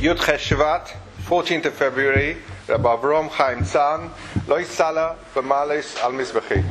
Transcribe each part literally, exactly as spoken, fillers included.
Yud Cheshvat, fourteenth of February, Rabbi Avram Chaim Tzan, Lo Sala B'Males Al Mizbechi.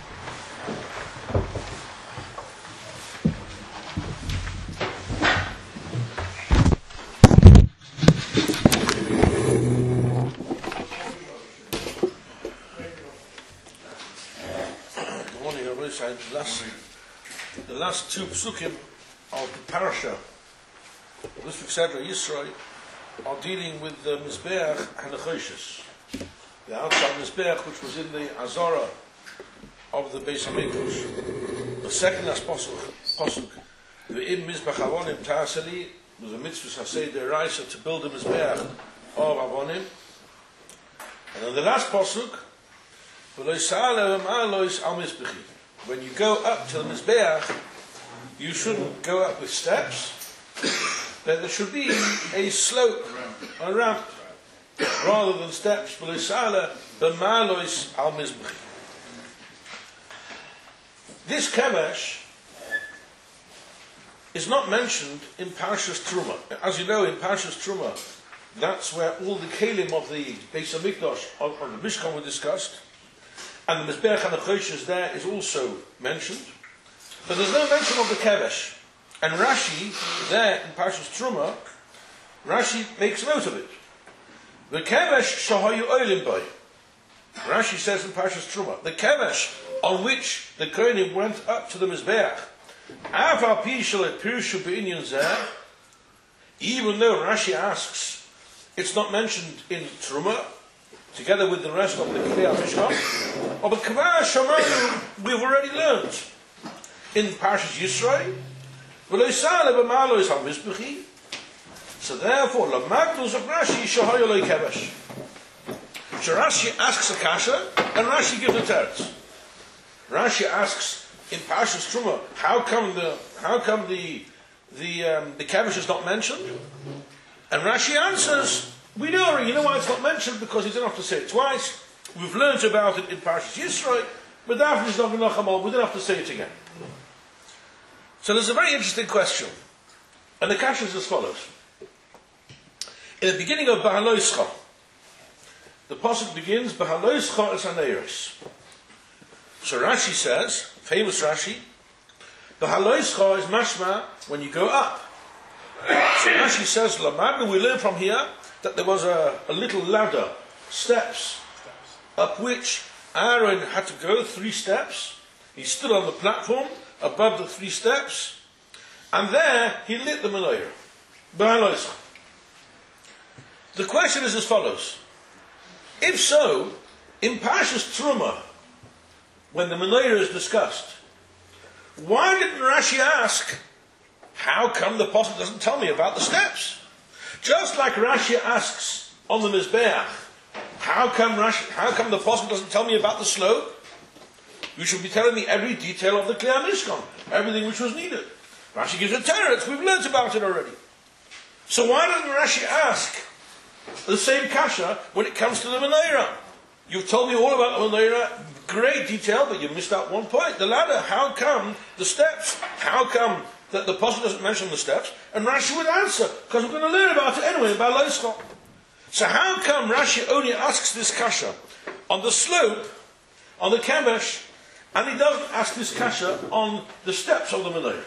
Good morning, Rabbi Yisrael. The last, the last two psukim of the parasha of this week's Sedra Yisrael are dealing with the Mizbeach HaNechoshes, the outside Mizbeach which was in the Azara of the Beis HaMikdash. The second last pasuk, pasuk Ve'im Mizbach Avonim Ta'aseli, was a mitzvah Hasei Deraisa to build a Mizbeach of Avonim. And then the last pasuk, when you go up to the Mizbeach, you shouldn't go up with steps, but there should be a slope, a ramp, rather than steps. This kevesh is not mentioned in Parashas Truma. As you know, in Parashas Truma, that's where all the kelim of the Beis HaMikdash, of, of the Mishkan, were discussed. And the Mizbeach HaNechoshes there is also mentioned. But there's no mention of the kevesh. And Rashi, there in Parashas Truma, Rashi makes note of it. The kevesh shahayu olim boy. Rashi says in Parashas Truma, the kevesh on which the Kohanim went up to the Mizbeach, Aval pi shalet pirushu be'inyan zeh, even though Rashi asks, it's not mentioned in Truma, together with the rest of the Klei Mishkan, of a Kavah Shamaru we've already learned in Parashas Yisrael. So therefore, Lamagdus of Rashi Shahayoloi Kevesh. So Rashi asks a kasha, and Rashi gives a teretz. Rashi asks in Parashas Truma, how come the how come the the um, the Kevesh is not mentioned? And Rashi answers, we know, you know why it's not mentioned? Because he didn't have to say it twice. We've learned about it in Parashas Yisrael, but after it's not enough, we don't have to say it again. So there's a very interesting question. And the kasha is as follows. In the beginning of Bahaloischa, the pasuk begins, Bahaloischa es haneiros. So Rashi says, famous Rashi, Bahaloischa is mashma when you go up. So Rashi says, Lamadnu, we learn from here that there was a, a little ladder, steps, up which Aaron had to go three steps. He stood on the platform above the three steps, and there he lit the menorah. The question is as follows. If so, in Parashas Truma, when the menorah is discussed, why didn't Rashi ask, how come the pasuk doesn't tell me about the steps? Just like Rashi asks on the Mizbeach, how come Rashi, how come the pasuk doesn't tell me about the slope? You should be telling me every detail of the Klei Mishkan, everything which was needed. Rashi gives a teretz, we've learnt about it already. So why doesn't Rashi ask the same kasha when it comes to the menorah? You've told me all about the menorah, great detail, but you missed out one point. The ladder, how come the steps? How come that the pasuk doesn't mention the steps? And Rashi would answer, because we're going to learn about it anyway, by Loischa. So how come Rashi only asks this kasha on the slope, on the kevesh, and he doesn't ask this kasha on the steps of the menorah?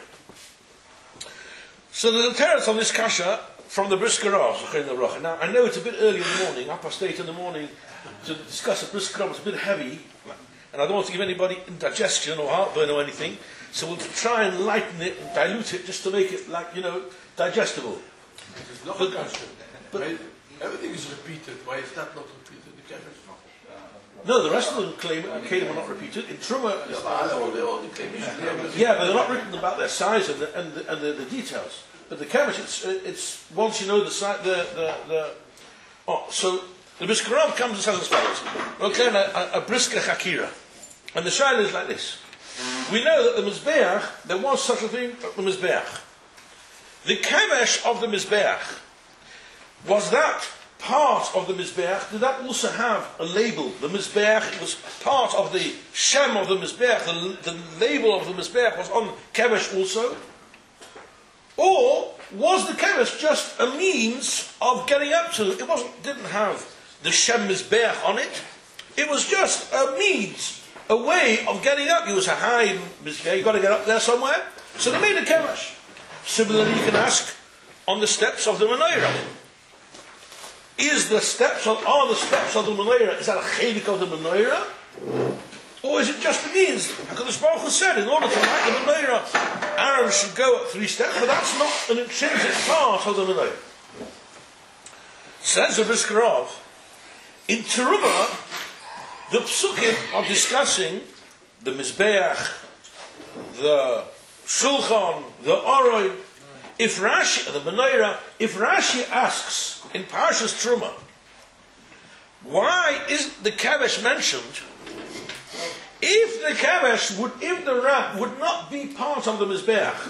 So there's a teretz on this kasha from the Brisker Rav. Now I know it's a bit early in the morning, up past eight in the morning, to discuss a Brisker Rav. It's a bit heavy, and I don't want to give anybody indigestion or heartburn or anything. So we'll try and lighten it and dilute it just to make it, like, you know, digestible. But, but everything is repeated. Why is that not repeated? The kevesh not. No, the rest of the claim are not repeated. In Truma, yeah, but they're not written about their size and the, and the, and the, the details. But the kevesh, it's, it's once you know the size, the, the, the oh, so the Brisker Rav comes and says as follows: okay, a, a brisker chakira, and the shaila is like this. We know that the Mizbeach, there was such a thing, the Mizbeach. The kevesh of the Mizbeach, was that part of the Mizbeach, did that also have a label? The Mizbeach was part of the Shem of the Mizbeach, the, the label of the Mizbeach was on kevesh also? Or was the kevesh just a means of getting up to? It wasn't. Didn't have the Shem Mizbeach on it. It was just a means, a way of getting up. It was a high Mizbeach. You got to get up there somewhere. So they made a kevesh. Similarly, you can ask on the steps of the menorah. Is the steps of are the steps of the menorah? Is that a chelik of the menorah? Or is it just a means? Because the Baruch Hu said, in order to light the menorah, Aaron should go up three steps, but that's not an intrinsic part of the menorah. Says the Biskarov, in Terumah, the psukim are discussing the Mizbeach, the Shulchan, the Oroi. If Rashi, the menorah, if Rashi asks in Parshas Terumah, why isn't the kevesh mentioned? If the kevesh would, if the ramp would not be part of the Mizbeach,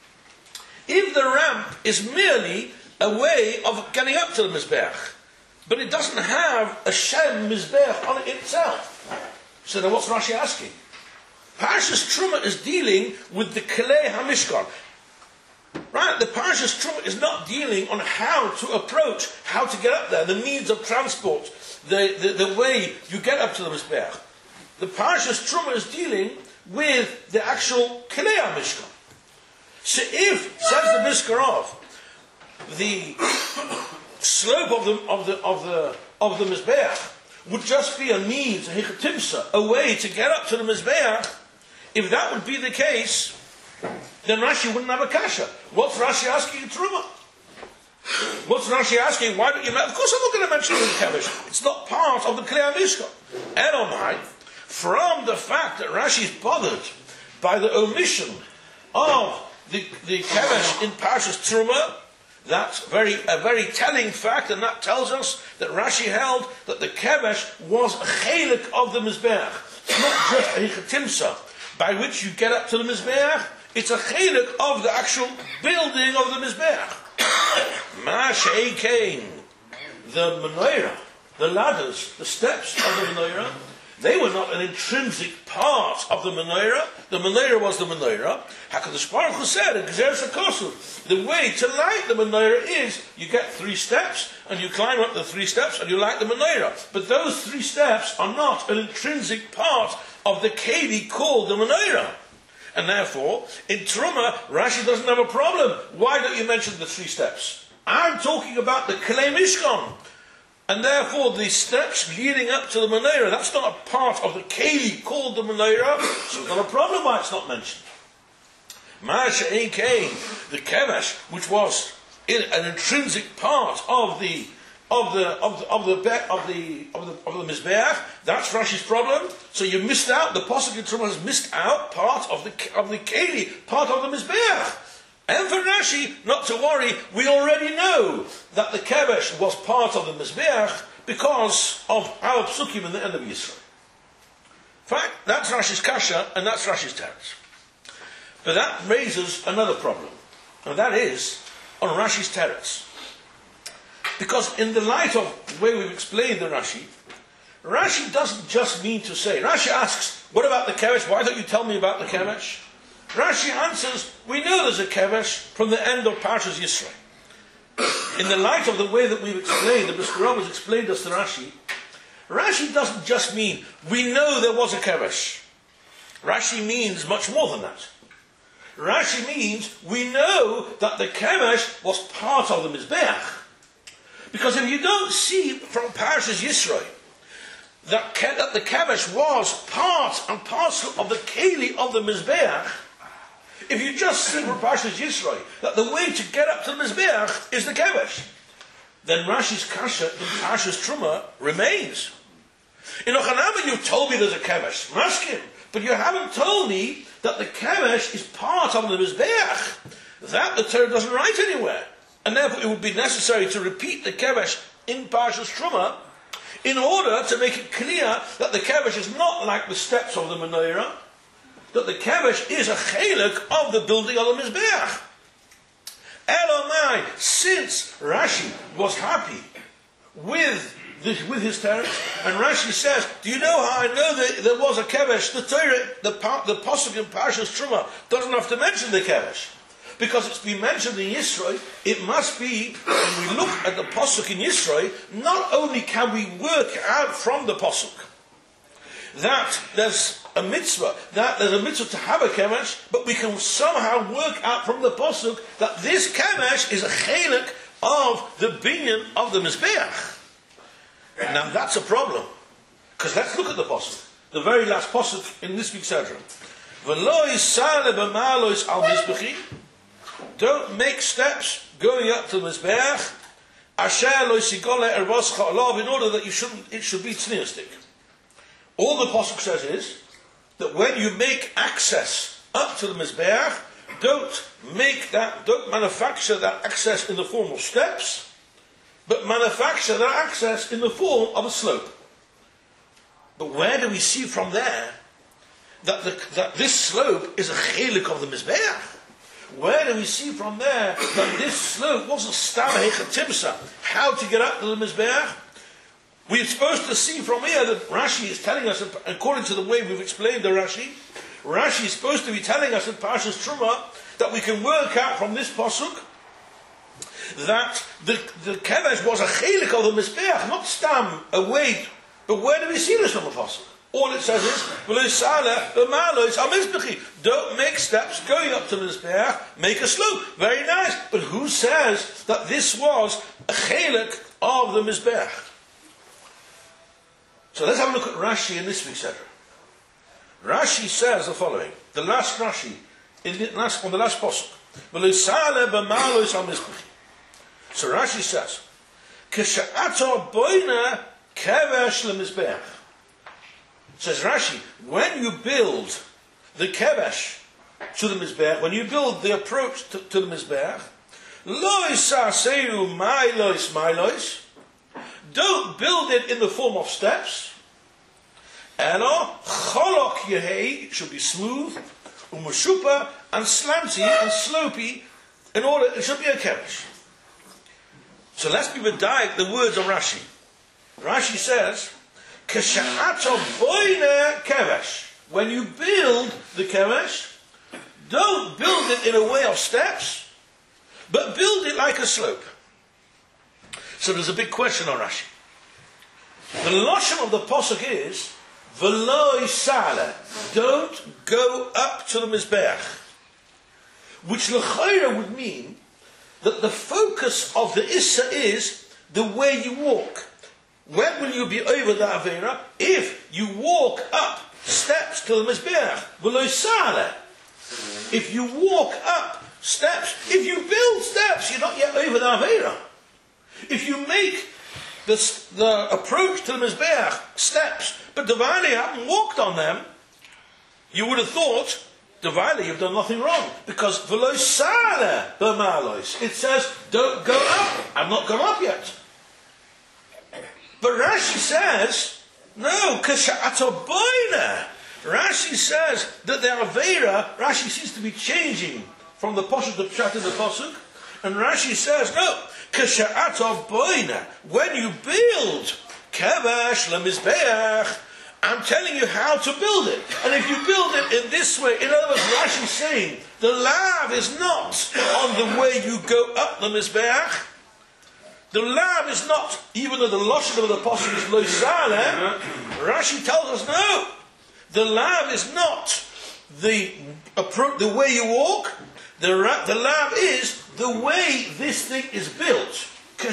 if the ramp is merely a way of getting up to the Mizbeach, but it doesn't have a Shem Mizbeach on it itself, so then what's Rashi asking? Parshas Terumah is dealing with the Kelei HaMishkan. Right? The Parshas Terumah is not dealing on how to approach, how to get up there, the means of transport, the, the, the way you get up to the Mizbeach. The Parshas Terumah is dealing with the actual Kelei HaMishkan. So if, says the Biskarov, the slope of the of the of the of the Mizbeach would just be a means, a hichatimsa, a way to get up to the Mizbeach, if that would be the case, then Rashi wouldn't have a kasha. What's Rashi asking in Terumah? What's Rashi asking? Why don't you? Of course, I'm not going to mention the kevesh. It's not part of the Kelei HaMishkan. Edomai, from the fact that Rashi is bothered by the omission of the the kevesh in Parshas Terumah, that's very a very telling fact, and that tells us that Rashi held that the kevesh was a chelik of the Mizbeach. It's not just a hichatimsa by which you get up to the Mizbeach. It's a chelik of the actual building of the Mizbeach. Ma she'ekein, the menorah, the ladders, the steps of the menorah, they were not an intrinsic part of the menorah. The menorah was the menorah. HaKadosh Baruch Hu said in Gezeres HaKosel, the way to light the menorah is you get three steps and you climb up the three steps and you light the menorah. But those three steps are not an intrinsic part of the keli called the menorah. And therefore, in Terumah, Rashi doesn't have a problem. Why don't you mention the three steps? I'm talking about the Kelei Mishkan. And therefore, the steps leading up to the menorah, that's not a part of the keli called the menorah, so it's not a problem why it's not mentioned. Ma'aseh Ein, the kevesh, which was in, an intrinsic part of the of the of the of the of the of the, of the Mizbeach, that's Rashi's problem. So you missed out. The Pasuk in Terumah has missed out part of the of the keli, part of the Mizbeach. And for Rashi, not to worry, we already know that the kevesh was part of the Mizbeach because of our psukim in the end of Yisrael. In fact, that's Rashi's kasha and that's Rashi's teretz. But that raises another problem, and that is on Rashi's teretz. Because in the light of the way we've explained the Rashi, Rashi doesn't just mean to say, Rashi asks, what about the kevesh? Why don't you tell me about the kevesh? Rashi answers, we know there's a kevesh from the end of Parshas Yisro. In the light of the way that we've explained, the Biskarov has explained us to Rashi, Rashi doesn't just mean, we know there was a kevesh. Rashi means much more than that. Rashi means, we know that the kevesh was part of the Mizbeach. Because if you don't see from Parshas Yisro that, ke- that the kevesh was part and parcel of the keli of the Mizbeach, if you just see from Parshas Yisro that the way to get up to the Mizbeach is the kevesh, then Rashi's kasha in Parshas Terumah remains. In Ochanama, you've told me there's a kevesh, maskim, but you haven't told me that the kevesh is part of the Mizbeach. That the Torah doesn't write anywhere. And therefore it would be necessary to repeat the kevesh in Parshas Terumah in order to make it clear that the kevesh is not like the steps of the menorah, that the kevesh is a chelik of the building of the Mizbeach. Elomai, since Rashi was happy with this, with his teretz, and Rashi says, do you know how I know that there was a kevesh? The Torah, the, the Pasuk in Parshas Terumah doesn't have to mention the kevesh. because it's been mentioned in Yisro, it must be, when we look at the Pasuk in Yisro, not only can we work out from the Pasuk that there's a mitzvah, that there's a mitzvah to have a kemesh, but we can somehow work out from the Pasuk that this kemesh is a chelik of the binyan of the Mizbeach. Now that's a problem. Because let's look at the Pasuk. The very last Pasuk in this week's Sedra. Don't make steps going up to the Mizbeach in order that you shouldn't, it should be tzniustik. All the Pasuk says is that when you make access up to the Mizbeach, don't make that, don't manufacture that access in the form of steps, but manufacture that access in the form of a slope. But where do we see from there that, the, that this slope is a chelik of the Mizbeach? Where do we see from there that this slope was a stam hechatimsa? How to get up to the Mizbeach? We're supposed to see from here that Rashi is telling us, according to the way we've explained the Rashi, Rashi is supposed to be telling us in Parshas Truma that we can work out from this pasuk that the, the kevesh was a chelik of the Mizbeach, not stam, a weight. But where do we see this from the pasuk? All it says is, don't make steps going up to the Mizbeach, make a slope. Very nice. But who says that this was a chelik of the Mizbeach? So let's have a look at Rashi in this week's Sedra. Rashi says the following. The last Rashi, in the last, on the last pasuk. So Rashi says, K'sha'ato boina kevesh leMizbeach. Says Rashi, when you build the kevesh to the Mizbeach, when you build the approach to, to the Mizbeach, lo isaseu mailois mailois, don't build it in the form of steps. Elo cholok yehei, should be smooth, umushupa, and slanty and slopey, in order it should be a kevesh. So let's be medayek the words of Rashi. Rashi says, K'sha'ato boine kevesh. When you build the kevesh, don't build it in a way of steps, but build it like a slope. So there's a big question on Rashi. The lashon of the pasuk is v'lo isala. Don't go up to the Mizbeach, which l'chayra would mean that the focus of the issa is the way you walk. When will you be over the avera? If you walk up steps to the Mizbeach, v'lo isala. If you walk up steps, if you build steps, you're not yet over the avera. If you make the, the approach to the Mizbeach steps, but Devaili haven't walked on them, you would have thought, Devaili, you've done nothing wrong. Because v'lo sala b'malois, it says, don't go up. I've not gone up yet. But Rashi says, no, k'sha'ato boina. Rashi says that the Avera, Rashi seems to be changing from the Pasuk to Pshat in the Pasuk, and Rashi says, no, K'sha'ato boina, when you build kevesh leMizbeach, I'm telling you how to build it. And if you build it in this way, in other words, Rashi's saying, the lav is not on the way you go up the Mizbeach. The lav is not, even though the lashon of the pasuk is lo saleh, Rashi tells us, no, the lav is not the, the way you walk. The, the lav is the way this thing is built.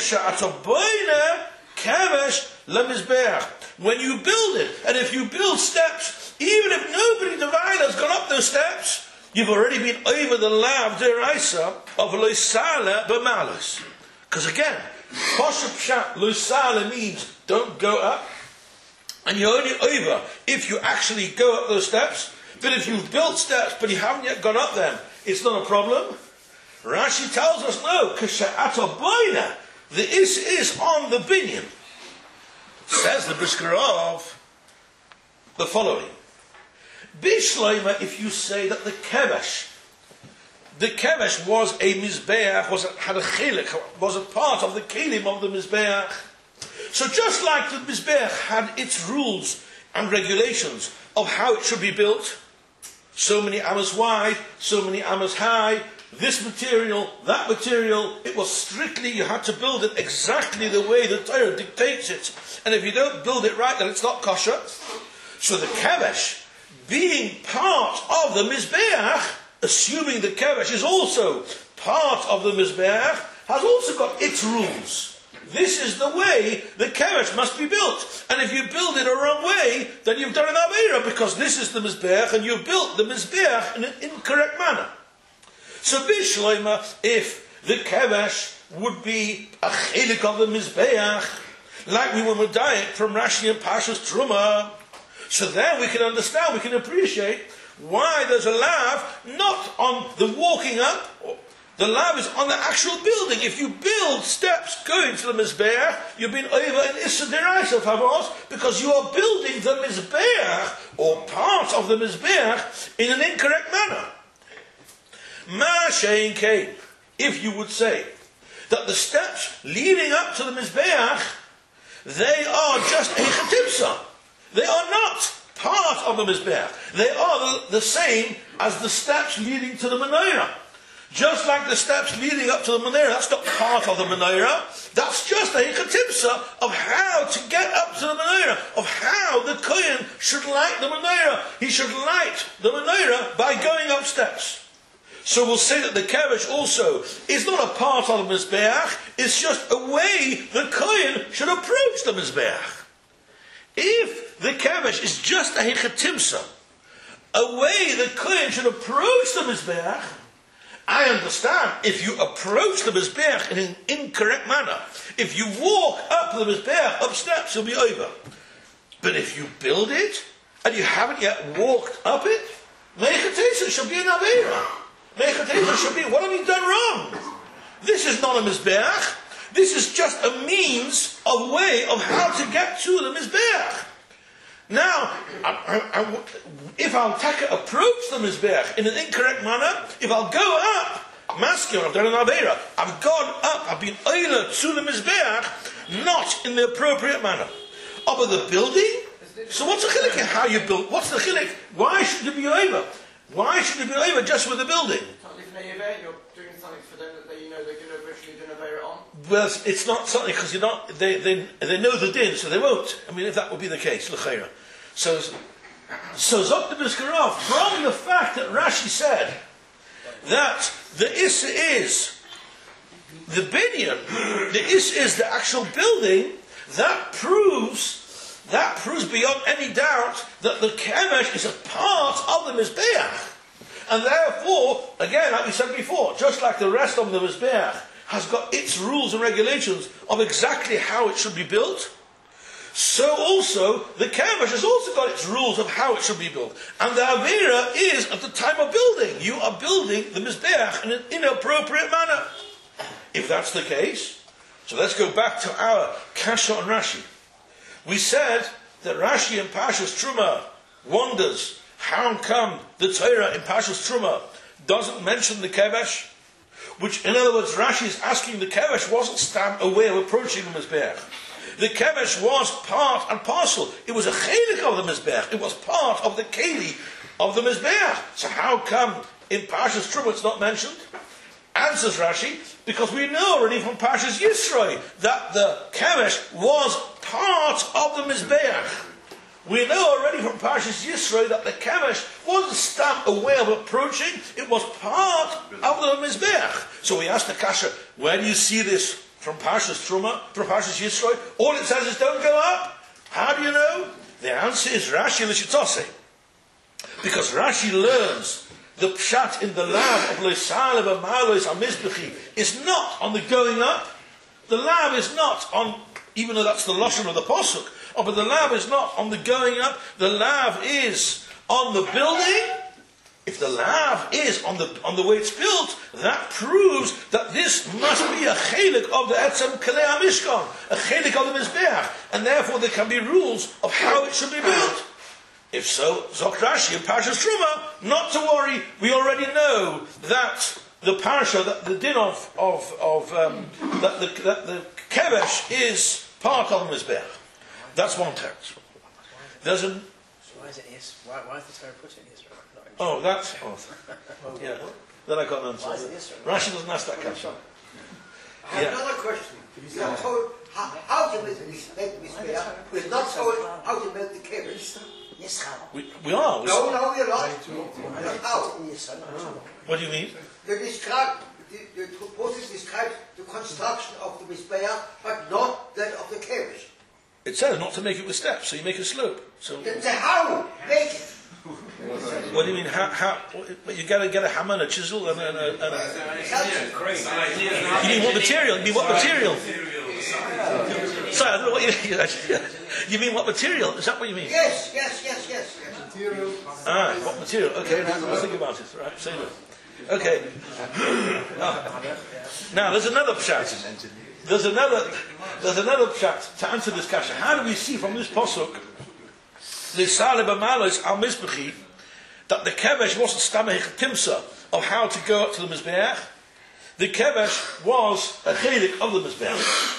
When you build it, and if you build steps, even if nobody divine has gone up those steps, you've already been over the lav deraisa of loisala b'malus. Because again, Pashup Pshat loisala means don't go up, and you're only over if you actually go up those steps. But if you've built steps but you haven't yet gone up them, it's not a problem. Rashi tells us no, k'sha'ato boina, the is is on the binyan. Says the Briskerov the following: Bishleima, if you say that the kevesh, the kevesh was a mizbeach, was a, had a chelik, was a part of the kelim of the mizbeach. So just like the mizbeach had its rules and regulations of how it should be built, so many amas wide, so many amas high, this material, that material. It was strictly, you had to build it exactly the way the Torah dictates it. And if you don't build it right, then it's not kosher. So the kevesh, being part of the Mizbeach, assuming the kevesh is also part of the Mizbeach, has also got its rules. This is the way the kevesh must be built. And if you build it a wrong way, then you've done an Aveira, because this is the Mizbeach, and you've built the Mizbeach in an incorrect manner. So Bishloima, if the kevesh would be a chelik of the Mizbeach, like we were medayek from Rashi and Pashas Truma, so then we can understand, we can appreciate why there's a lav not on the walking up. The lav is on the actual building. If you build steps going to the Mizbeach, you've been over in Issa Deraisa Favos, because you are building the Mizbeach, or part of the Mizbeach, in an incorrect manner. Ma shein kein, if you would say that the steps leading up to the Mizbeach, they are just a chetipsa. They are not part of the Mizbeach. They are the, the same as the steps leading to the Menorah. Just like the steps leading up to the Menorah, that's not part of the Menorah. That's just a chetipsa of how to get up to the Menorah, of how the Kohen should light the Menorah. He should light the Menorah by going up steps. So we'll say that the kevesh also is not a part of the Mizbeach, it's just a way the Kohen should approach the Mizbeach. If the kevesh is just a hechatimsa, a way the Kohen should approach the Mizbeach, I understand if you approach the Mizbeach in an incorrect manner. If you walk up the Mizbeach, up steps, you'll be over. But if you build it, and you haven't yet walked up it, Mechatesa should be an Aveira. Mechatesa should be, what have you done wrong? This is not a Mizbeach. This is just a means of way of how to get to the Mizbeach. Now, I, I, I, if I'll take a, approach the Mizbeach in an incorrect manner, if I'll go up, masculine, I've done an Aveira, I've gone up, I've been oiler to the Mizbeach, not in the appropriate manner. Oh, but the building? So what's the chilik in how you build? What's the chilik? Why should it be over? Why should it be over just with the building? You're doing something for them that you know they're going to eventually do an Aveira on? Well, it's not something, because you're not, they, they, they know the din, so they won't. I mean, if that would be the case, l'cheira. So, so Zok the Biskarov, from the fact that Rashi said that the Issa is the binyan, the Issa is the actual building, that proves, that proves beyond any doubt that the kevesh is a part of the Mizbeach. And therefore, again, like we said before, just like the rest of the Mizbeach has got its rules and regulations of exactly how it should be built, so also the kevesh has also got its rules of how it should be built. And the Aveira is at the time of building. You are building the Mizbeach in an inappropriate manner. If that's the case, so let's go back to our Kasha and Rashi. We said that Rashi in Pashas Truma wonders how come the Torah in Pashas Truma doesn't mention the kevesh? Which, in other words, Rashi is asking, the kevesh wasn't stand a way of approaching the Mizbeach. The kevesh was part and parcel. It was a chelik of the Mizbeach. It was part of the keli of the Mizbeach. So how come in Pashas Truma it's not mentioned? Answers Rashi, because we know already from Pashas Yisroi that the kevesh was part of the Mizbeach. We know already from Pashas Yisroi that the kevesh wasn't stamped a way of approaching, it was part of the Mizbeach. So we asked the Kasha, where do you see this from Pashas Truma, from Pashas Yisroi? All it says is don't go up. How do you know? The answer is Rashi L'Shitose. Because Rashi learns the pshat in the lav of Loisalev and Ma'alois HaMizbechi is not on the going up. The lav is not on, even though that's the lashon of the pasuk. Oh, but the lav is not on the going up. The lav is on the building. If the lav is on the on the way it's built, that proves that this must be a chelik of the etzem kalei hamishkan, a chelik of the mizbeach, and therefore there can be rules of how it should be built. If so, Zok Rashi and Pashas Truma, not to worry. We already know that the parsha, that the din of of of um, that the that the kevesh is part of the mizbeach. That's one text. There's an. So why is it is? Why, why is the Torah put it in Israel? Oh, that's. Oh, yeah. Then I can't answer. Rashi doesn't ask that question. I have Yeah. another question. He's not told how, how to make the Mizbeach. He's not told how to make the kevish. We, we are. We No, no, you're not. How? What do you mean? They describe, the, the Moses describes the construction of the Mizbeach, but not that of the kevish. It says not to make it with steps, so you make a slope. So The, the how? Make it. what do you mean? How? how you got to get a hammer and a chisel and a. And a, and a you mean what material? You mean what material? Sorry, I don't know what you. You mean what material? Is that what you mean? Yes, yes, yes, yes. yes. Material. Ah, what material? Okay, now let's think about it. Right, say that. Okay. Now, now there's another pshat. There's another. There's another pshat to answer this question. How do we see from this pasuk, l'saleh b'malos al mizbechi, that the kevesh wasn't stamech timsa of how to go up to the mizbeach? The kevesh was a chelik of the mizbeach,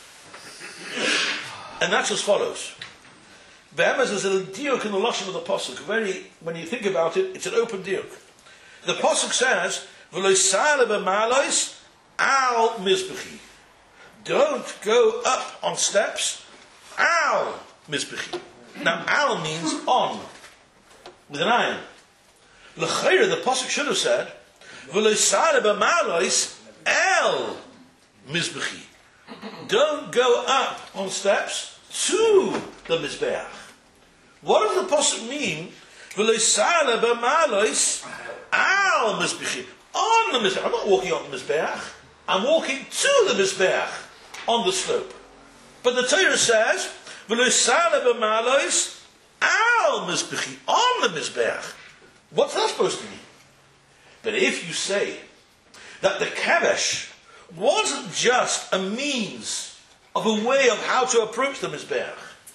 and that's as follows. Be'emes is a diuk in the lashon of the pasuk. Very, when you think about it, it's an open diuk. The pasuk says, "V'lo'saleh b'malos al mizbechi." Don't go up on steps. Al mizbechi. Now, al means on, with an iron. L'chayra, the pasuk should have said, "V'lo'saleh b'malos el mizbechi." Don't go up on steps to the mizbeach. What does the pasuk mean? V'lo'saleh b'malos al mizbechi. On the mizbeach. I'm not walking on the mizbeach. I'm walking to the mizbeach on the slope. But the Torah says, "V'lo'saleh b'malos al mizbechi." On the mizbeach. What's that supposed to mean? But if you say that the kevesh wasn't just a means of a way of how to approach the mizbeach,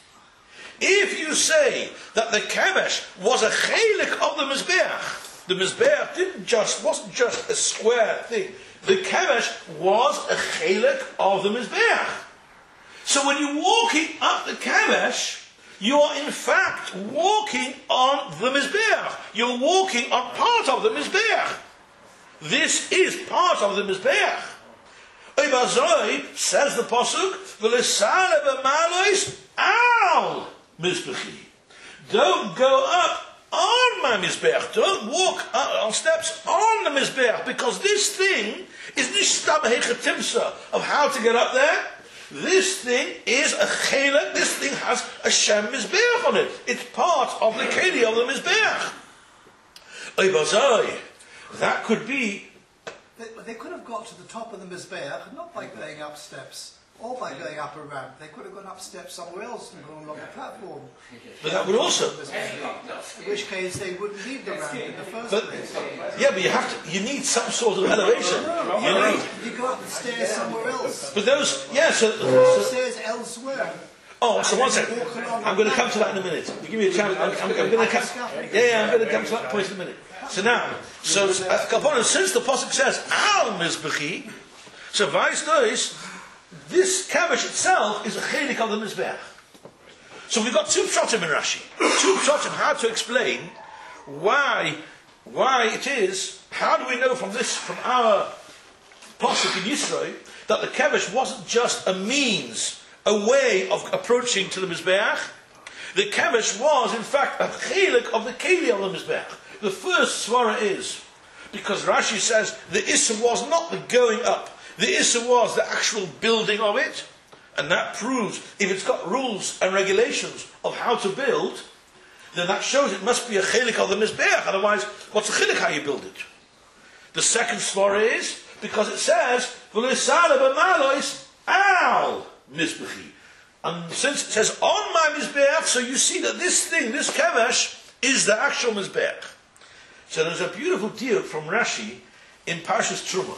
if you say that the kevesh was a chelik of the mizbeach, the mizbeach didn't just wasn't just a square thing. The kevesh was a chelik of the mizbeach. So when you're walking up the kevesh, you are in fact walking on the mizbeach. You're walking on part of the mizbeach. This is part of the mizbeach. Ibazoi says the pasuk, "V'l'saleh b'malos al mizbechi." Don't go up on my mizbeach. Don't walk uh, on steps on the mizbeach, because this thing is nishtam hechatimsa of how to get up there. This thing is a chelik. This thing has a shem mizbeach on it. It's part of the keli of the mizbeach. Ibazoi, that could be. They, they could have got to the top of the Mizbeach, not by going up steps, or by going up a ramp. They could have gone up steps somewhere else and gone along a platform. But that would also. In which case they wouldn't need the ramp in the first But, place. yeah, but you have to. You need some sort of elevation. You need. You go up the stairs somewhere else. But those, yeah. So, The so stairs elsewhere. oh, so one second. I'm going to come to that in a minute. You give me a chance. I'm, I'm, I'm going to come. Yeah, yeah. I'm going to come to that point in a minute. So now, so uh, Kaponim, since the pasuk says al mizbechi, so vice does this kevesh itself is a chelik of the mizbeach. So we've got two pshatim in Rashi, two pshatim how to explain why why it is. How do we know from this from our pasuk in Yisro that the kevesh wasn't just a means, a way of approaching to the mizbeach? The kevesh was in fact a chelik of the keli of the mizbeach. The first svara is, because Rashi says the Issa was not the going up, the Issa was the actual building of it, and that proves if it's got rules and regulations of how to build, then that shows it must be a chelik of the mizbeach, otherwise what's a chelik how you build it? The second svara is, because it says, v'lo'saleh b'malos al mizbechi. And since it says on my mizbeach, so you see that this thing, this kevesh, is the actual mizbeach. So there's a beautiful diuk from Rashi in Parshas Truma,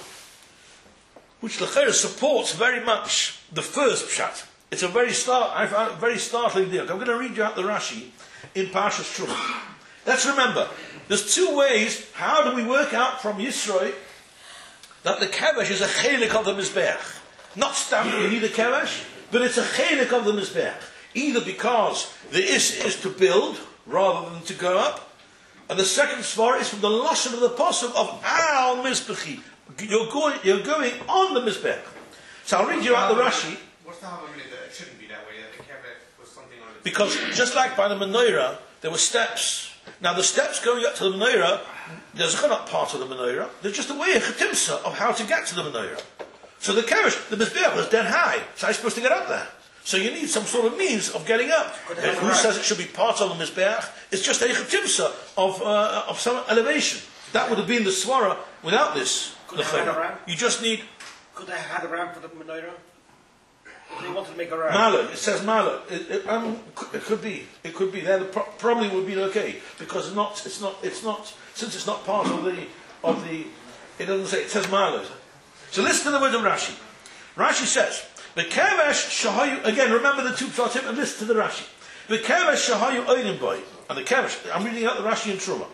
which L'chayr supports very much the first pshat. It's a very start, I found it very startling diuk. I'm going to read you out the Rashi in Parshas Truma. Let's remember, there's two ways. How do we work out from Yisro that the kevesh is a chelik of the mizbeach? Not stamped you need a kevesh, but it's a chelik of the mizbeach. Either because the is is to build rather than to go up. And the second svara is from the lashon of the pasuk of al mizbechi. You're going, you're going on the mizbech. So I'll read you out the Rashi. What's the harmony that it shouldn't be that way? That the kevet was something on the Because just like by the menorah, there were steps. Now the steps going up to the menorah, there's not part of the menorah. There's just a way, a chetimsa of how to get to the menorah. So the kevesh, the mizbech was dead high. So I'm supposed to get up there. So you need some sort of means of getting up. If who says it should be part of the mizbech? It's just a chetimsa of uh, of some elevation. That would have been the svara without this. Could they have had a ramp? You just need Could they have had a ramp for the menorah? They wanted to make a ramp. Maluk. It says Maluk. It, it, um, it could be. It could be. There the pro- probably would be okay because it's not. It's not. It's not. Since it's not part of the of the. It doesn't say. It says Maluk. So listen to the word of Rashi. Rashi says the kevesh shahayu. Again, remember the two psatim and listen to the Rashi. The kevesh shahayu oidim boy and the kevesh. I'm reading out the Rashi in Truma.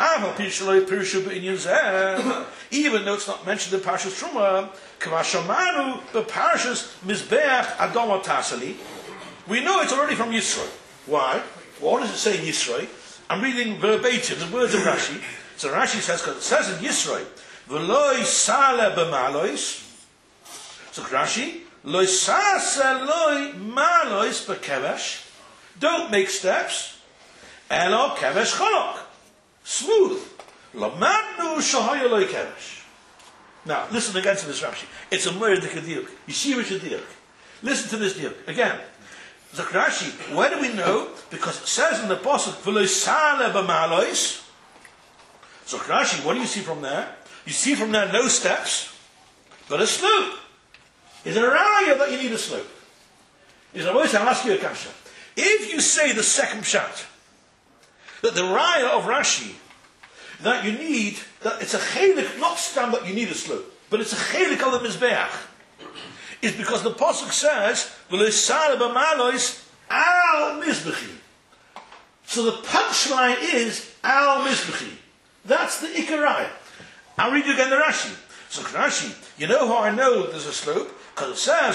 Even though it's not mentioned in Parshas Truma, Kavashamanu, the Parshas Mizbeach Adama Tasali, we know it's already from Yisro. Why? What does it say in Yisro? I'm reading verbatim the words of Rashi. So Rashi says, because it says in Yisro, V'loi sale b'malois. So Rashi, Loi sase loi malois b'kevesh. Don't make steps. Elo kevesh cholok. Smooth. Lamadnu shahaya loy kevesh. Now, listen again to this Rashi. It's a word diuk. You see what you diuk. Listen to this diuk. Again. Rashi, where do we know? Because it says in the pasuk, V'lo sale b'malois. So Rashi, what do you see from there? You see from there no steps, but a slope. Is there a raya that you need a slope? Is there always, I'll ask you a kasha. If you say the second pshat, that the raya of Rashi, that you need, that it's a chelik, not stam that you need a slope, but it's a chelik of the mizbeach, is because the pasuk says, "V'leisar b'malois al mizbechi." So the punchline is al mizbechi. That's the ikaraya. I'll read you again the Rashi. So Rashi, you know how I know there's a slope? Because it says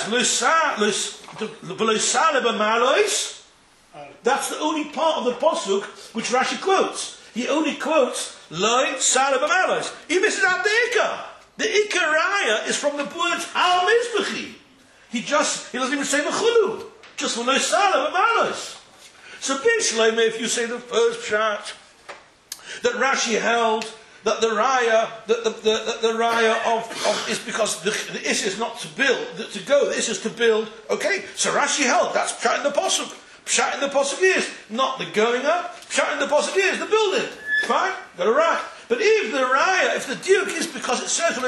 "V'leisar b'malois." That's the only part of the pasuk which Rashi quotes. He only quotes "Loi sala b'malos." He misses out the ikar. The ikar raya is from the words al mizbechi. He just he doesn't even say v'chulu. Just "Loi sala b'malos." So bin shleima, if you say the first pshat that Rashi held that the raya that the, the, the, the raya of, of is because the, the is is not to build to go. The is is to build. Okay, so Rashi held that's pshat in the pasuk. Pshat in the pasuk is not the going up. Pshat in the pasuk is the building. Fine, got it right. But if the raya, if the diuk is because it says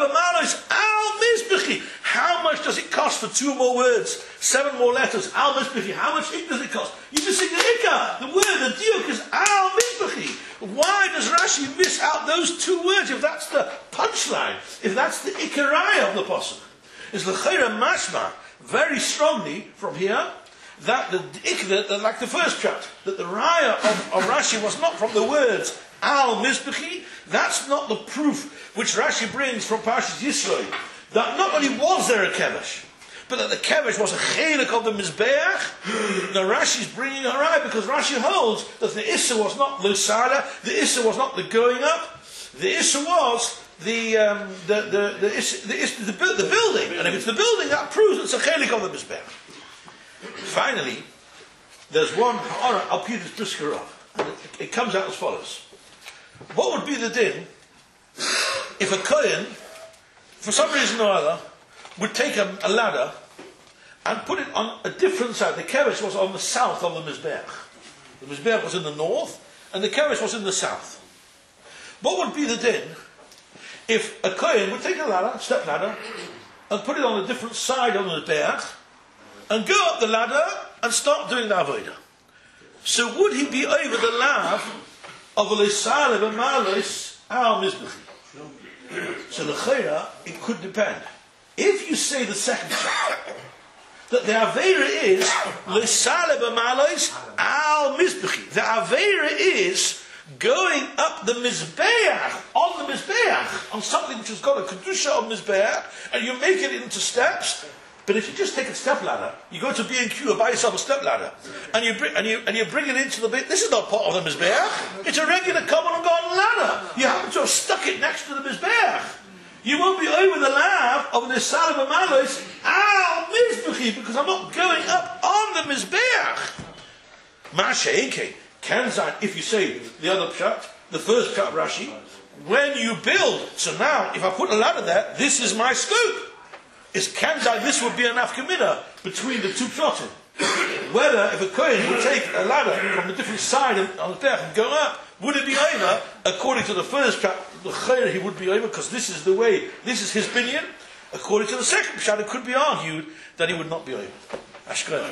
al mizbechi, how much does it cost for two more words, seven more letters? Al mizbechi. How much does it cost? You're missing the ikar. The word, the diuk is al mizbechi. Why does Rashi miss out those two words? If that's the punchline, if that's the ikar raya of the pasuk, is l'chayra mashma very strongly from here. That the ikvah, like the first chat, that the raya of, of Rashi was not from the words al mizbechi. That's not the proof which Rashi brings from Parshas Yisro. That not only was there a kevesh, but that the kevesh was a chelik of the mizbeach. Now Rashi's bringing a raya because Rashi holds that the issa was not lusala, the issa was not the going up, the issa was the um, the the the, issa, the, issa, the, the building, and if it's the building, that proves it's a chelik of the mizbeach. Finally, there's one Al Pidas Briskerov, and it, it comes out as follows. What would be the din if a Kohen, for some reason or other, would take a, a ladder and put it on a different side? The kevesh was on the south of the Mizbeach. The Mizbeach was in the north, and the kevesh was in the south. What would be the din if a Kohen would take a ladder, step ladder, and put it on a different side of the Mizbeach, and go up the ladder and start doing the avodah? So would he be over the lav of a leisale b'malos al mizbechi? So the chayra, it could depend. If you say the second shot, that the avera is leisale b'malos al mizbechi, the avera is going up the mizbeach, on the mizbeach, on something which has got a kedusha of mizbeach, and you make it into steps. But if you just take a step ladder, you go to B and Q and buy yourself a step ladder, and you bring and you and you bring it into the bit. This is not part of the mizbeach. It's a regular common and garden ladder. You happen to have stuck it next to the mizbeach. You won't be over the lav of the salam of malos al mizbechi, because I'm not going up on the mizbeach. Ma'ashe'inke kanzan. If you say the other pshat, the first pshat Rashi, when you build. So now, if I put a ladder there, this is my scoop. Is kanzai, this would be an afkamina between the two plotim. Whether if a kohen would take a ladder from a different side of, on the deck and go up, would it be over? According to the first pshat, the chayr he would be over because this is the way, this is his binyan. According to the second pshat, it could be argued that he would not be over. Ashkar.